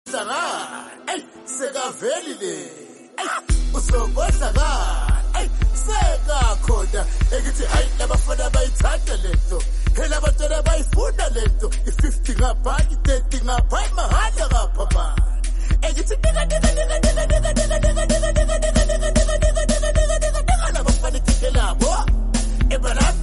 Ey, sekaveli le. Usokodla ka. Ey, sekakhona. Ekithi hayi labafana bayithanda lento. Phela abantwana bayifunda lento. I50 ngapha, i30 ngapha, imahanda ngapha man. Ekithi labafana ikike labo. Ebala